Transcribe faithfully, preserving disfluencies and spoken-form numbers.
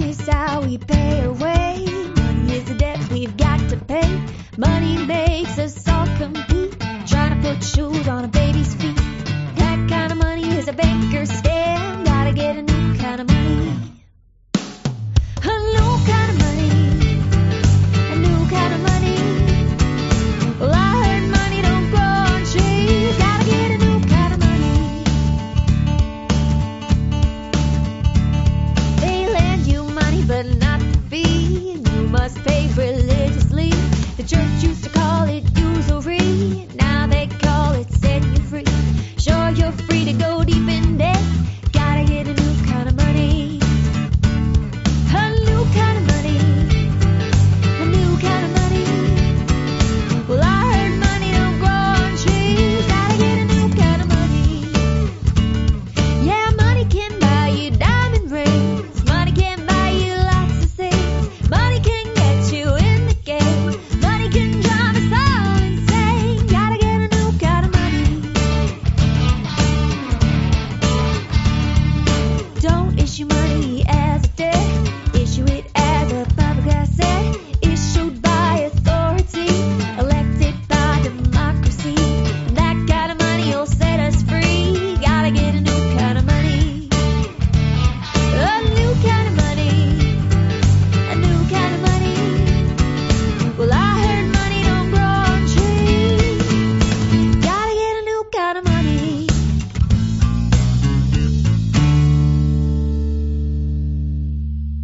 Money is how we pay our way. Money is the debt we've got to pay. Money makes us all compete. Trying to put shoes on a baby.